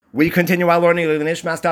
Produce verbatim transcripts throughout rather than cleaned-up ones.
We continue our learning. We are in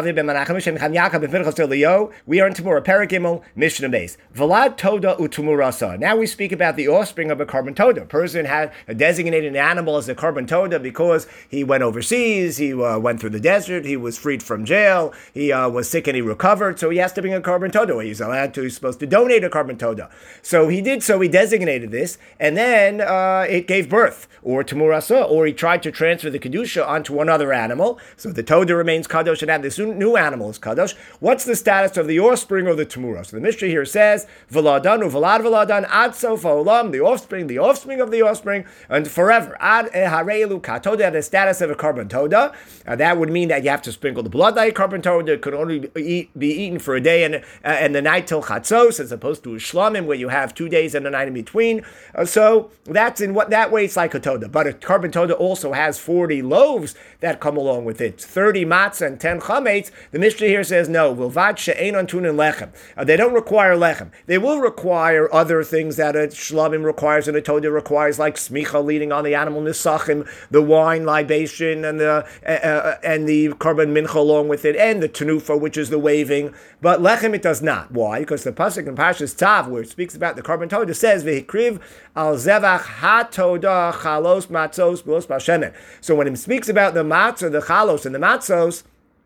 Tamura Paragimel Mishnah Base. Vlad Toda Utumurasa. Now we speak about the offspring of a carbon toda. A person had a designated animal as a carbon toda because he went overseas, he uh, went through the desert, he was freed from jail, he uh, was sick and he recovered, so he has to bring a carbon toda. He's allowed to, he's supposed to donate a carbon toda. So he did so, he designated this, and then uh, it gave birth, or Tumurasa, or he tried to transfer the Kedusha onto one other animal. So the Toda remains Kadosh, and now this new animal is Kadosh. What's the status of the offspring of the Tumura? So the Mishnah here says, V'ladanu, V'lad V'ladan, Ad Sof Ha'olam, the offspring, the offspring of the offspring, and forever. Ad Ehareilu Katoda, the status of a carbon Toda. Uh, that would mean that you have to sprinkle the blood like a carbon Toda. It could only be, eat, be eaten for a day and, uh, and the night till Chatzos, as opposed to a Shlamim, where you have two days and a night in between. Uh, so that's in what that way it's like a Toda. But a carbon Toda also has forty loaves that come along with it. thirty matzah and ten chametz. The Mishnah here says no. Vilvad she'ein tunin lechem. Uh, they don't require lechem. They will require other things that a shlamim requires and a toda requires, like smicha, leading on the animal, nisachim, the wine libation, and the uh, uh, and the carbon mincha along with it, and the tenufa, which is the waving. But lechem it does not. Why? Because the pasuk in Parshas Tzav, where it speaks about the carbon toda, says v'hikriv al zevach hatoda chalos matzos b'los b'shemen. So when it speaks about the matzah, the chalos, and the matzos,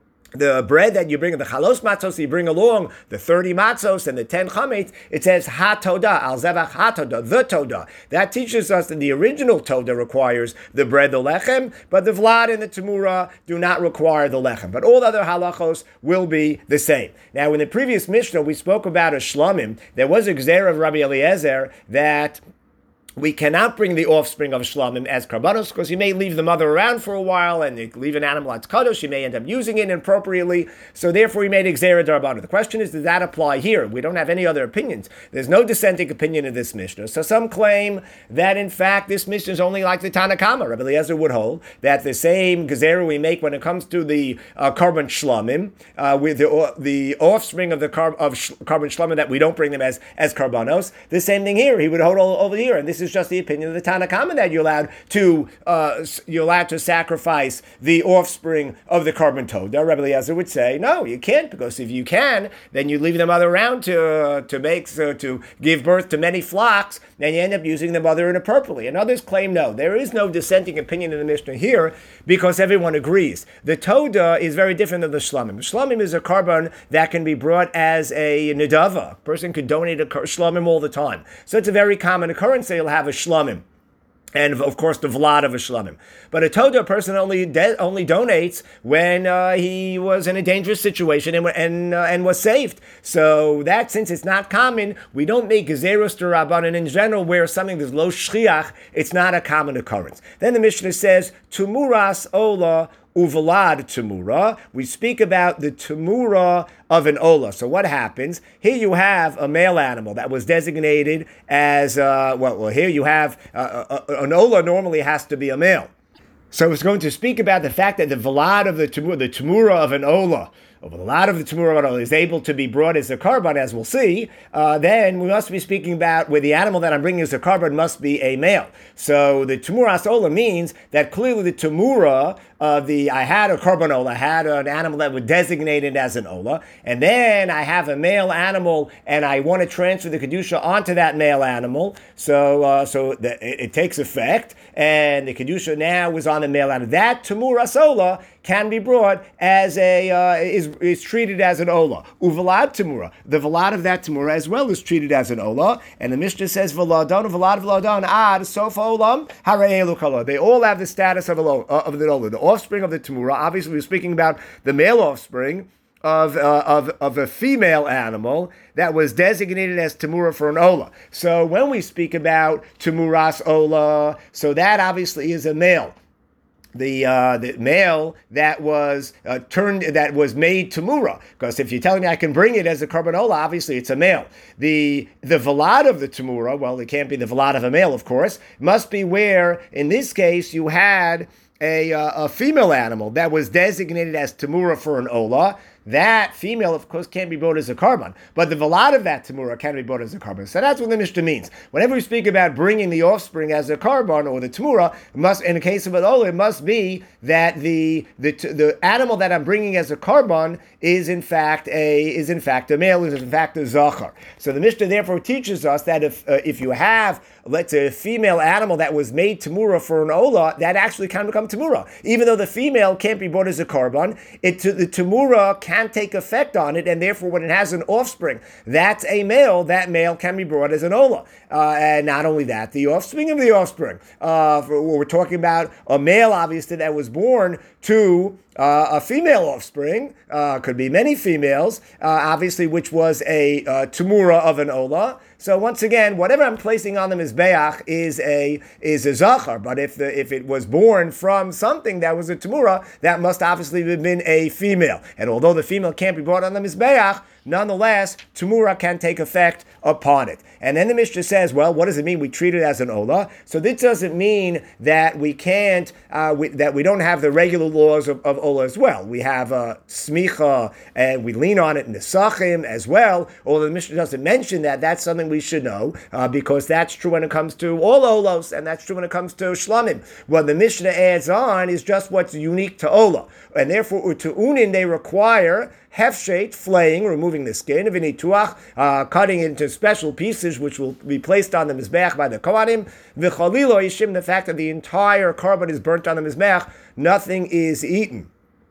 the bread that you bring, the chalos matzos, you bring along the thirty matzos and the ten chametz, it says ha-toda, al-zevach ha-toda, the toda. That teaches us that the original toda requires the bread, the lechem, but the vlad and the tamura do not require the lechem. But all the other halachos will be the same. Now, in the previous Mishnah, we spoke about a shlamim. There was a gzera of Rabbi Eliezer that we cannot bring the offspring of shlamim as karbanos, because you may leave the mother around for a while and you leave an animal that's kadosh, you may end up using it inappropriately. So therefore, we made exera darbana. The question is, does that apply here? We don't have any other opinions. There's no dissenting opinion in this Mishnah. So some claim that in fact this Mishnah is only like the Tanakama. Rabbi Eliezer would hold that the same gezerah we make when it comes to the uh, carbon shlamim, uh, with the uh, the offspring of the car- of sh- carbon shlamim, that we don't bring them as as karbanos. The same thing here. He would hold all over here, and this is just the opinion of the Tanakama that you're allowed to uh, you're allowed to sacrifice the offspring of the carbon toda. Rabbi Eliezer would say, no, you can't, because if you can, then you leave the mother around to uh, to make so to give birth to many flocks, and you end up using the mother inappropriately. And others claim no, there is no dissenting opinion in the Mishnah here, because everyone agrees. The toda is very different than the shlamim. The shlamim is a carbon that can be brought as a nedava. A person could donate a shlamim all the time, so it's a very common occurrence that you'll have a shlamim, and of course the vlad of a shlamim. But a toda person only de- only donates when uh, he was in a dangerous situation and and, uh, and was saved. So that, since it's not common, we don't make gezeros to rabbanan in general where something is lo shchiach. It's not a common occurrence. Then the Mishnah says tumuras ola uvalad tumura. We speak about the tumura of an ola. So what happens? Here you have a male animal that was designated as, uh, well, well, here you have, uh, uh, an ola normally has to be a male. So it's going to speak about the fact that the valad of the tumura, the tumura of an ola, a lot of the Tumura is able to be brought as a carbon, as we'll see, uh, then we must be speaking about where the animal that I'm bringing as a carbon must be a male. So the Tumuras Ola means that clearly the Tumura of the, I had a carbon Ola, I had an animal that was designated as an Ola, and then I have a male animal and I want to transfer the Kedusha onto that male animal, so uh, so the, it, it takes effect, and the Kedusha now is on the male animal. That Tumuras Ola can be brought as a, uh, is, is treated as an ola. Uvalad tamura. The valad of that tamura as well is treated as an ola. And the Mishnah says, Valadon, Valad, Valadon, Ad, Sofa Olam, Harei Elukala. They all have the status of, a, uh, of the ola. The offspring of the tamura, obviously we're speaking about the male offspring of, uh, of, of a female animal that was designated as tamura for an ola. So when we speak about tamuras ola, so that obviously is a male. The uh, the male that was uh, turned that was made tamura, because if you're telling me I can bring it as a carbanola, obviously it's a male. The the valad of the tamura, well, it can't be the valad of a male, of course. It must be where in this case you had a, uh, a female animal that was designated as Tamura for an Ola, that female, of course, can't be brought as a carbon, but the velad of that tamura can be brought as a carbon. So that's what the Mishnah means. Whenever we speak about bringing the offspring as a carbon or the tamura, it must, in the case of an ola, it must be that the the the animal that I'm bringing as a carbon is in fact a is in fact a male, is in fact a zachar. So the Mishnah therefore teaches us that if uh, if you have, let's say, a female animal that was made tamura for an ola, that actually can become tamura, even though the female can't be brought as a carbon. It the tamura can can take effect on it, and therefore when it has an offspring that's a male, that male can be brought as an ola. Uh, and not only that, the offspring of the offspring. Uh, for, we're talking about a male, obviously, that was born to uh, a female offspring, uh, could be many females, uh, obviously, which was a uh, tamura of an ola. So once again, whatever I'm placing on the mizbeach is a is a zachar. But if the if it was born from something that was a tamura, that must obviously have been a female. And although the female can't be brought on the mizbeach, nonetheless, tamura can take effect upon it. And then the Mishnah says, well, what does it mean we treat it as an ola? So this doesn't mean that we can't, uh, we, that we don't have the regular laws of, of ola as well. We have uh, smicha, and we lean on it in the sachim as well. Although the Mishnah doesn't mention that, that's something we should know, uh, because that's true when it comes to all olos, and that's true when it comes to shlamim. What the Mishnah adds on is just what's unique to ola. And therefore, to unin, they require hefshet, flaying, removing the skin, v'nituach, uh, cutting it into special pieces which will be placed on the mizbeach by the kohanim, v'chalilo yishim, the fact that the entire carbon is burnt on the mizbeach, nothing is eaten.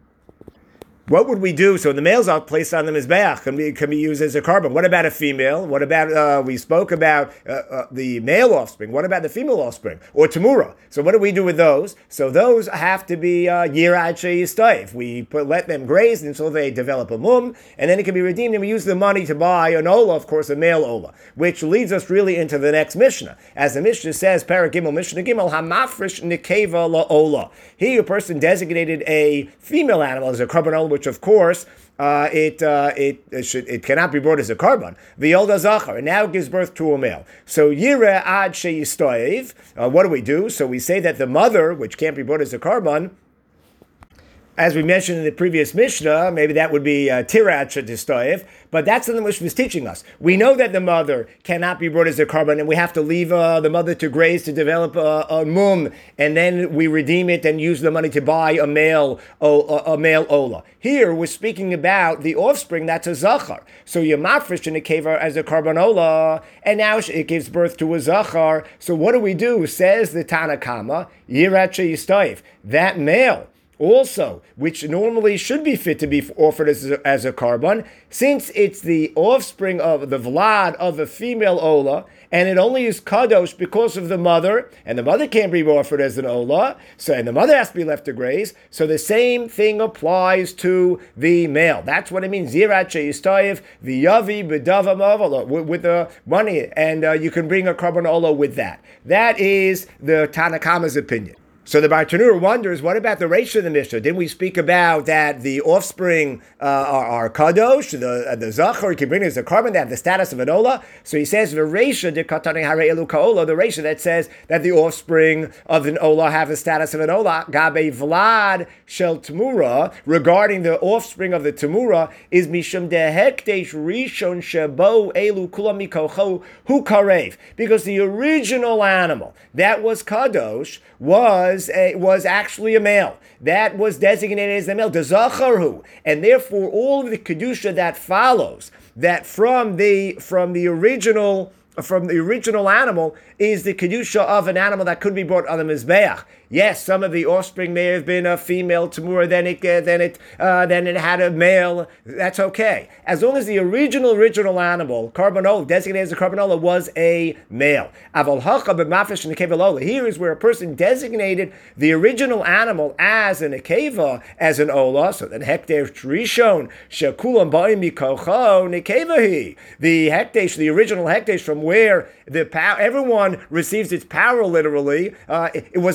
What would we do? So the males are placed on the mizbeach, can be, can be used as a carbon. What about a female? What about, uh, we spoke about uh, uh, the male offspring. What about the female offspring? Or tamura? So what do we do with those? So those have to be yirad sheyistaif. We put, let them graze until they develop a mum, and then it can be redeemed, and we use the money to buy an ola, of course, a male ola, which leads us really into the next Mishnah. As the Mishnah says, Parak Gimel, Mishnah Gimel, hamafresh nekeva la ola. Here a person designated a female animal as a carbon ola, which of course uh, it uh, it it, should, it cannot be brought as a carbon. V'yolda zachar, and now it gives birth to a male. So yireh ad sheyistoiv. Uh, what do we do? So we say that the mother, which can't be brought as a carbon, as we mentioned in the previous Mishnah, maybe that would be tirat shetistoyev, but that's something which was teaching us. We know that the mother cannot be brought as a carbon, and we have to leave uh, the mother to graze to develop a, a mum, and then we redeem it and use the money to buy a male a, a male ola. Here we're speaking about the offspring that's a zachar. So you're mafresh in a kever as a carbon ola, and now it gives birth to a zachar. So what do we do? Says the Tanakama, yirat sheyistoyev, that male also, which normally should be fit to be offered as a, as a carbon, since it's the offspring of the vlad of a female ola, and it only is kadosh because of the mother, and the mother can't be offered as an ola, so and the mother has to be left to graze, so the same thing applies to the male. That's what it means, zirat sheyistayev v'yavi b'dava ma'avola, with the money, and uh, you can bring a carbon ola with that. That is the Tanakama's opinion. So the Bartanura wonders, what about the Reisha of the Mishnah? Didn't we speak about that the offspring uh, are, are kadosh, the uh, the zachar can bring as a carbon, they have the status of an ola? So he says, the Reisha de katani hare elu kaola, the Reisha that says that the offspring of an ola have the status of an ola, gabe vlad shel tamura, regarding the offspring of the tamura, is mishum de hekdesh rishon shebo elu kulam mikocho hu karev, because the original animal that was kadosh was a, was actually a male. That was designated as a male, the zacharu, and therefore all of the kedusha that follows that from the from the original from the original animal is the kedusha of an animal that could be brought on the mizbeach. Yes, some of the offspring may have been a female tamura, then it uh, then it uh, then it had a male. That's okay, as long as the original original animal, carbonola, designated as a carbonola, was a male. Aval hacha b'mafresh nekeva. Here is where a person designated the original animal as an nekeva, as an ola. So then hekdesh rishon shekulam ba'im mikocho nekevahi. The hekdesh, the original hekdesh, from where the power, everyone receives its power literally. Uh, it, it was a nekeva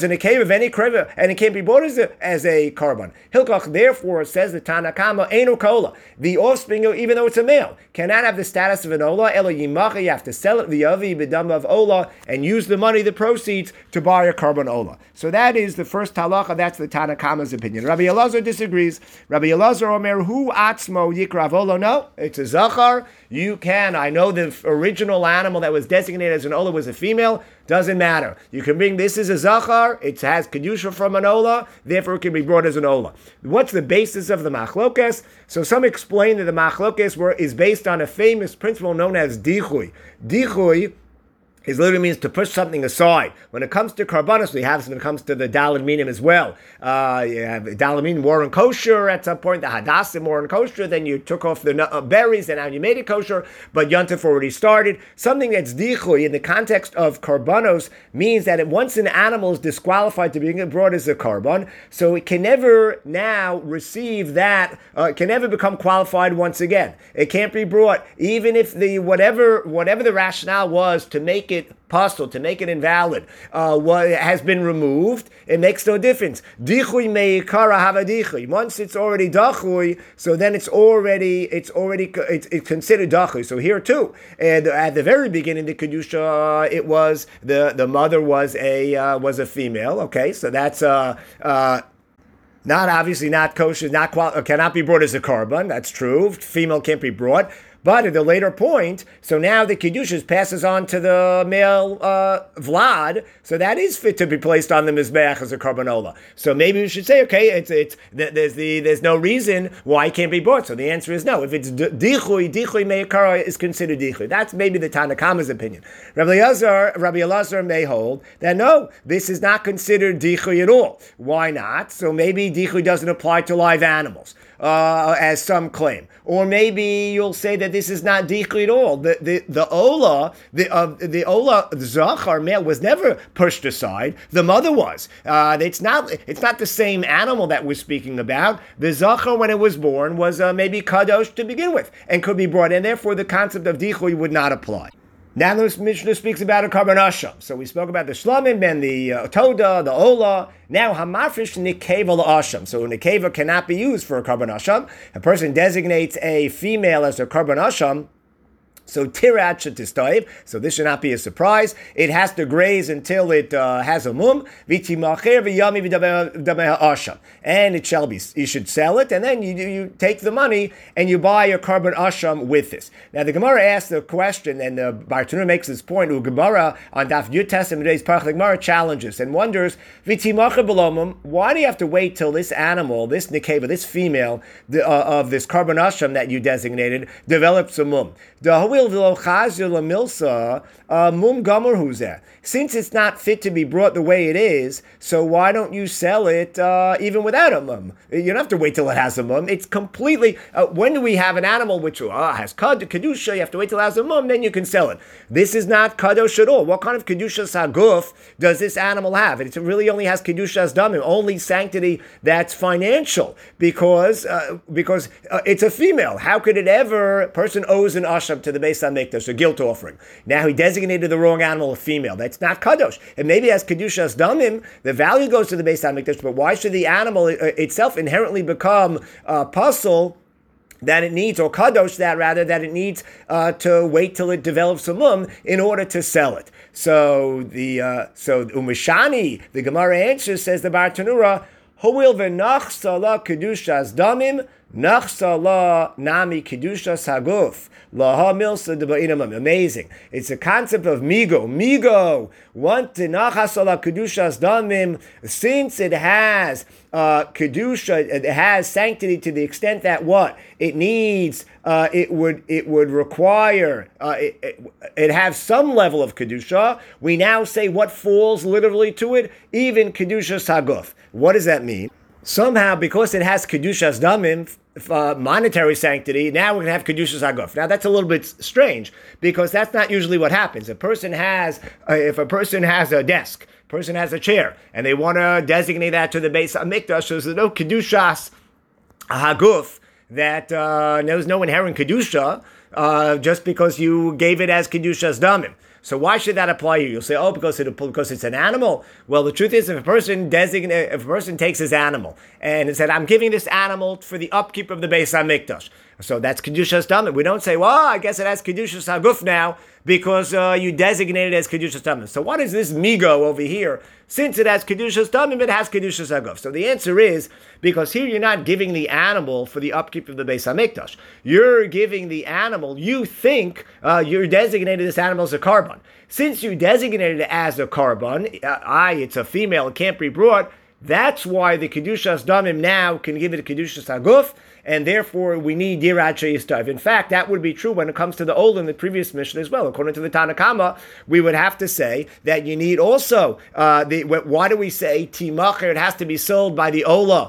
of any kreva, and it can't be bought as a, as a korban. Hilkach, therefore, says the Tanakama, Einu Kola. The offspring, even though it's a male, cannot have the status of an Ola. Elo Yimacha, you have to sell it, the Avi, B'dam of Ola, and use the money, the proceeds, to buy a korban Ola. So that is the first halacha, that's the Tanakama's opinion. Rabbi Elazar disagrees. Rabbi Elazar Omer, Hu Atzmo Yikrav Ola. No, it's a Zachar. You can, I know the original animal that was designated as an Ola was a female. Doesn't matter. You can bring, this is a Zachar, it has Kedusha from an Ola, therefore it can be brought as an Ola. What's the basis of the Machlokes? So some explain that the Machlokes were, is based on a famous principle known as Dichui. Dichui It literally means to push something aside. When it comes to karbanos, we have when it comes to the daled minim as well. Uh, you have daled minim more in kosher at some point, the hadassim more in kosher, then you took off the uh, berries and now you made it kosher, but Yontif already started. Something that's dichui in the context of karbanos means that it, once an animal is disqualified to being brought as a karban, so it can never now receive that, uh, it can never become qualified once again. It can't be brought, even if the whatever whatever the rationale was to make it possible, to make it invalid, uh, what has been removed, it makes no difference. Dichui meikara havadichui. Once it's already dachui, so then it's already it's already it's, it's considered dachui. So here too, and at the very beginning, the kedusha, it was the the mother was a uh, was a female. Okay, so that's uh uh. Not obviously not kosher, not quali- cannot be brought as a korban. That's true. Female can't be brought. But at a later point, so now the Kedusha passes on to the male uh, Vlad, so that is fit to be placed on the Mizbeach as a Karbanola. So maybe we should say, okay, it's it's there's the there's no reason why it can't be bought. So the answer is no. If it's Dichui, Dichui Meikara is considered Dichui. That's maybe the Tanakama's opinion. Rabbi Elazar, Rabbi Elazar may hold that no, this is not considered Dichui at all. Why not? So maybe Dichui doesn't apply to live animals. Uh, as some claim, or maybe you'll say that this is not dichui at all. The the the ola, the uh, the ola the zachar male was never pushed aside. The mother was. Uh, it's not it's not the same animal that we're speaking about. The zachar when it was born was uh, maybe kadosh to begin with and could be brought in. Therefore, the concept of dichui would not apply. Now the Mishnah speaks about a karban asham. So we spoke about the shlamim and the uh, toda, the ola. Now hamafresh nikeva asham. So nikeva cannot be used for a karban asham. A person designates a female as a karban asham. So tirat shetistoiv. So this should not be a surprise. It has to graze until it uh, has a mum. V'timacher v'yami v'dameha asham. And it shall be. You should sell it, and then you you take the money and you buy a karban asham with this. Now the Gemara asks the question, and the Bartanura makes this point. The Gemara on Daf Yutes and today's Parach, the Gemara challenges and wonders, v'timacher b'lomum. Why do you have to wait till this animal, this nikeva, this female the, uh, of this karban asham that you designated, develops a mum? The Since it's not fit to be brought the way it is, so why don't you sell it uh, even without a mum? You don't have to wait till it has a mum. It's completely, uh, when do we have an animal which uh, has kedusha, you have to wait till it has a mum, then you can sell it. This is not kadosh at all. What kind of kedusha saguf does this animal have? It really only has kedusha damim, only sanctity that's financial, because uh, because uh, it's a female. How could it ever, a person owes an asham to the Beis HaMikdash, a guilt offering. Now he designated the wrong animal a female. That's not kadosh. It maybe has kedushas damim. The value goes to the Beis HaMikdash, but why should the animal itself inherently become uh, puzzle that it needs, or kadosh that rather, that it needs uh, to wait till it develops a mum in order to sell it? So the uh, so umishani, the Gemara answers, says the Bartanura, Ho'il v'nachsa la kedushas damim, nachsa la nami kedushas haguf. Amazing. It's a concept of migo. Migo. Since it has uh, kedusha, it has sanctity to the extent that what it needs, uh, it would it would require uh, it, it, it has some level of kedusha. We now say what falls literally to it, even kedusha saguf. What does that mean? Somehow, because it has kedushas damim, uh, monetary sanctity, now we're going to have kedushas haguf. Now that's a little bit strange, because that's not usually what happens. A person has, uh, if a person has a desk, a person has a chair, and they want to designate that to the Beis HaMikdash, so there's no kedushas haguf, that uh, there's no inherent kedusha, uh, just because you gave it as kedushas damim. So why should that apply here? You'll say, oh, because it because it's an animal. Well, the truth is, if a person designate, if a person takes his animal and said, I'm giving this animal for the upkeep of the Beis HaMikdash, so that's Kedushas Damim. We don't say, well, I guess it has Kedushas Haguf now because uh, you designated it as Kedushas Damim. So what is this migo over here? Since it has Kedushas Damim, it has Kedushas Haguf. So the answer is, because here you're not giving the animal for the upkeep of the Beis HaMikdash. You're giving the animal, you think uh, you're designated this animal as a carbon. Since you designated it as a carbon, uh, I, it's a female, it can't be brought, that's why the Kedushas Damim now can give it a Kedushas Haguf, and therefore we need Dirat Sheyistav. In fact, that would be true when it comes to the Ola in the previous mission as well. According to the Tanna Kama, we would have to say that you need also, uh, the, why do we say Timacher, it has to be sold by the Ola,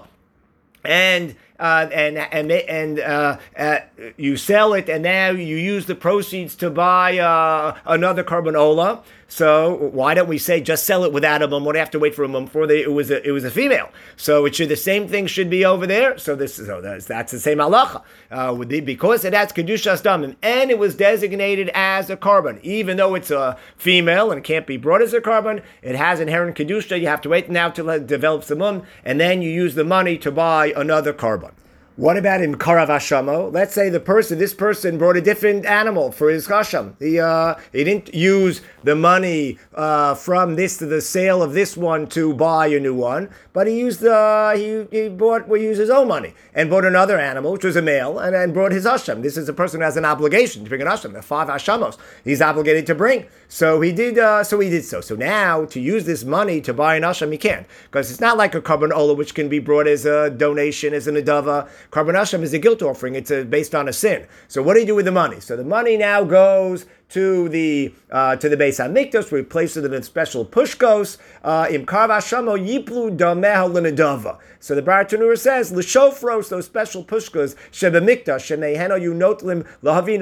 and Uh, and and and uh, uh, you sell it, and now you use the proceeds to buy uh, another carbon ola. So why don't we say just sell it without a mum? What do you have to wait for a mum for? The, it was a it was a female. So it should the same thing should be over there. So this is so that's, that's the same halacha uh, with the, because it has kedushas damim and it was designated as a carbon, even though it's a female and it can't be brought as a carbon. It has inherent kedusha. You have to wait now till it develops a mum, and then you use the money to buy another carbon. What about in Karav Hashamo? Let's say the person, this person brought a different animal for his Hasham. He, uh, he didn't use the money uh, from this to the sale of this one to buy a new one, but he used uh, he he bought well, he used his own money and bought another animal, which was a male, and, and brought his Hasham. This is a person who has an obligation to bring an Hasham. The five Hashamos he's obligated to bring. So he did. Uh, so he did so. So now to use this money to buy an Hasham, he can't, because it's not like a carbon ola which can be brought as a donation, as an adava. Carbon Hashem is a guilt offering. It's a, based on a sin. So what do you do with the money? So the money now goes to the uh, to the Beis HaMikdash. We place it in a special pushkos. Im karv hashamo yiplu dameha l'nedava. So the Baratanura says l'shofros, those special pushkos sheba mikdash sheneheno yunotlim lahavin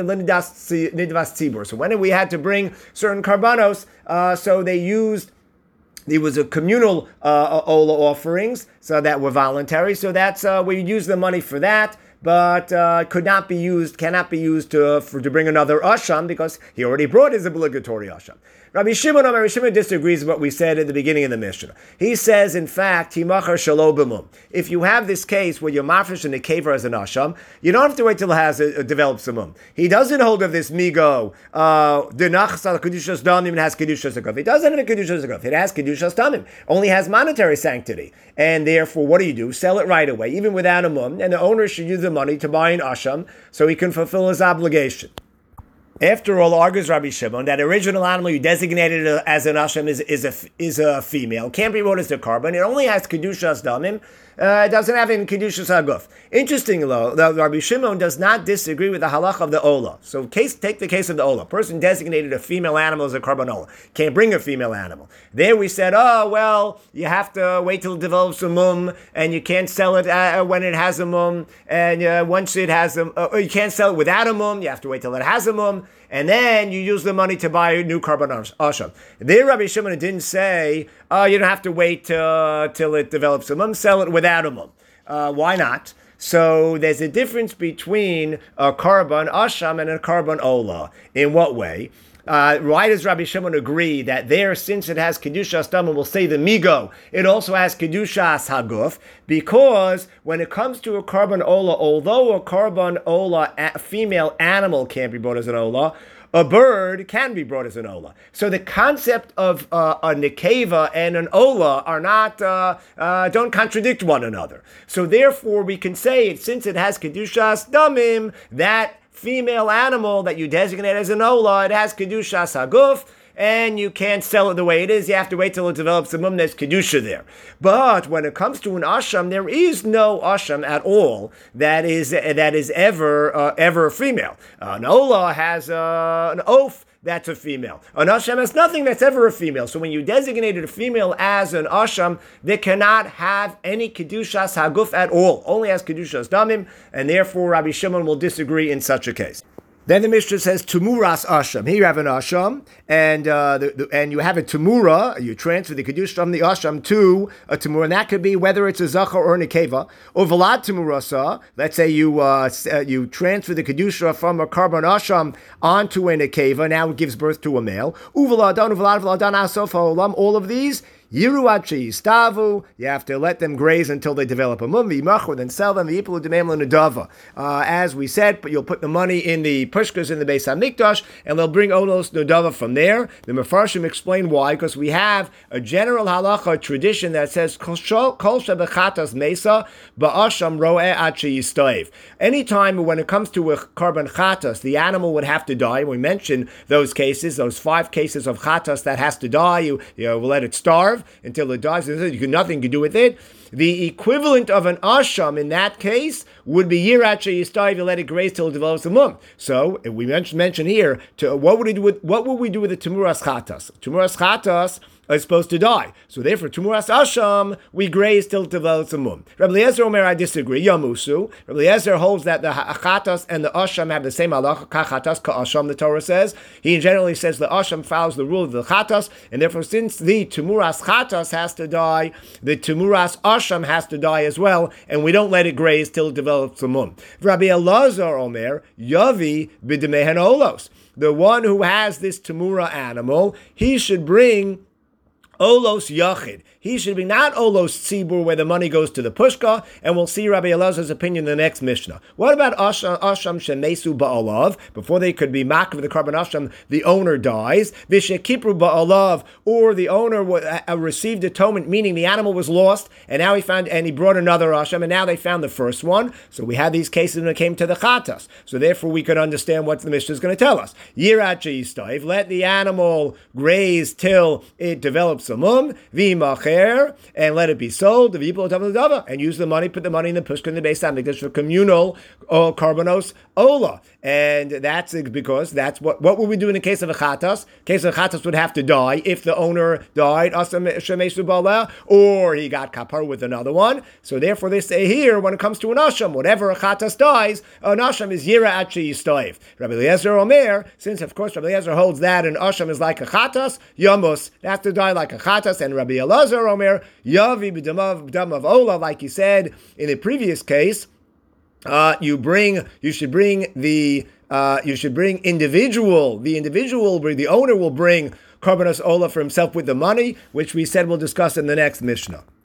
nidvas tzibur. So when we had to bring certain karbanos, uh, so they used. There was a communal uh, ola offerings, so that were voluntary. So that's uh, where you use the money for that, but uh, could not be used, cannot be used to for, to bring another asham because he already brought his obligatory asham. Rabbi Shimon, Rabbi Shimon disagrees with what we said at the beginning of the Mishnah. He says, in fact, Timachar shelo b'mum. If you have this case where you're mafresh and a kaver as an asham, you don't have to wait till it has a, a develops a mum. He doesn't hold of this migo. The nachsal kedushas damim and has kedushas agov. It doesn't have a kedushas agov. It has kedushas damim. Only has monetary sanctity, and therefore, what do you do? Sell it right away, even without a mum, and the owner should use the money to buy an asham so he can fulfill his obligation. After all, argues Rabbi Shimon, that original animal you designated as an asham is, is, a, is a female, can't be brought as a carbon, it only has kedushas damim, uh, it doesn't have any kedushas haguf. Interesting though, the Rabbi Shimon does not disagree with the halach of the ola. So case, take the case of the ola. Person designated a female animal as a carbon ola, can't bring a female animal. There we said, oh, well, you have to wait till it develops a mum, and you can't sell it uh, when it has a mum, and uh, once it has a, uh, you can't sell it without a mum, you have to wait till it has a mum, and then you use the money to buy a new carbon asham. There, Rabbi Shimon didn't say, oh, you don't have to wait uh, till it develops a mum, sell it without a mum. Uh, why not? So there's a difference between a carbon asham and a carbon ola. In what way? Uh, why does Rabbi Shimon agree that there, since it has kedushas damim, we'll say the migo, it also has kedushas haguf? Because when it comes to a carbon ola, although a carbon ola, a female animal can't be brought as an ola, a bird can be brought as an ola. So the concept of uh, a nekeva and an ola are not, uh, uh, don't contradict one another. So therefore we can say, since it has kedushas damim, that female animal that you designate as an ola, it has kedushas haguf, and you can't sell it the way it is. You have to wait till it develops a mum. There's kedusha there. But when it comes to an asham, there is no asham at all that is that is ever uh, ever a female. Uh, an ola has uh, an oaf. That's a female. An asham has nothing that's ever a female. So when you designated a female as an asham, they cannot have any kedushas haguf at all. Only has kedushas damim, and therefore Rabbi Shimon will disagree in such a case. Then the Mishnah says Tumuras Asham. Here you have an Asham, and uh, the, the, and you have a Tumura. You transfer the Kedusha from the Asham to a Tumura, and that could be whether it's a Zachar or a Nekeva. Or Vlad Tumurasa. Let's say you uh, you transfer the Kedusha from a Karban Asham onto a Nekeva. Now it gives birth to a male. Uvaladan, Uvalad, Vladan, Asof, Olam. All of these. Yiruachi Stavu, you have to let them graze until they develop a mum, v'imachur, then sell them, v'yipalu demem l'nedava. Uh, as we said, but you'll put the money in the pushkas in the Beis HaMikdash, and they'll bring olos nedava from there. The Mefarshim explain why, because we have a general halacha tradition that says, kol shebechatas mesa, ba'asham ro'eh achi yistoiv. Anytime when it comes to a karban chatas, the animal would have to die. We mentioned those cases, those five cases of chatas that has to die. You, you know, we'll let it starve until it dies. You can nothing to do with it. The equivalent of an asham in that case would be yiracha yistav. You let it graze till it develops a mum. So if we mentioned mention here, to what would we do with what would we do with the tumuras chatas? Tumuras chatas are supposed to die. So therefore, Tumuras Asham, we graze till it develops a mum. Rabbi Eliezer Omer, I disagree. Yamusu. Rabbi Eliezer holds that the Chatas and the Asham have the same halacha. Kachatas, Ka'asham, the Torah says. He generally says the Asham follows the rule of the Chatas, and therefore, since the Tumuras Chatas has to die, the Tumuras Asham has to die as well, and we don't let it graze till it develops a mum. Rabbi Elazar Omer, Yavi b'demehen olos. The one who has this Tumura animal, he should bring Olos Yachid. He should be not Olos Tzibur, where the money goes to the Pushka, and we'll see Rabbi Elazar's opinion in the next Mishnah. What about Asham, Asham Shemesu Ba'alav? Before they could be Makv, the Karban Asham, the owner dies. Vishekipru Ba'alav, or the owner uh, received atonement, meaning the animal was lost, and now he found, and he brought another Asham, and now they found the first one. So we had these cases when it came to the Chatas. So therefore we could understand what the Mishnah is going to tell us. Yirat Yistav, let the animal graze till it develops a mum, v'imacheh, and let it be sold, and use the money, put the money in the pushka in the Beis HaMikdash for communal uh, karbanos ola. And that's because that's what what would we do in the case of a chatas? The case of a chatas would have to die if the owner died, or he got kapar with another one. So therefore they say here, when it comes to an asham, whatever a chatas dies, an asham is yira achi yistoiv. Rabbi Eliezer Omer, since of course Rabbi Eliezer holds that an asham is like a chatas, yamus, it has to die like a chatas, and Rabbi Elazar Omer, Yavi b'damav b'damav ola, like he said in the previous case, uh, you bring, you should bring the, uh, you should bring individual, the individual, the owner will bring karbanos ola for himself with the money, which we said we'll discuss in the next Mishnah.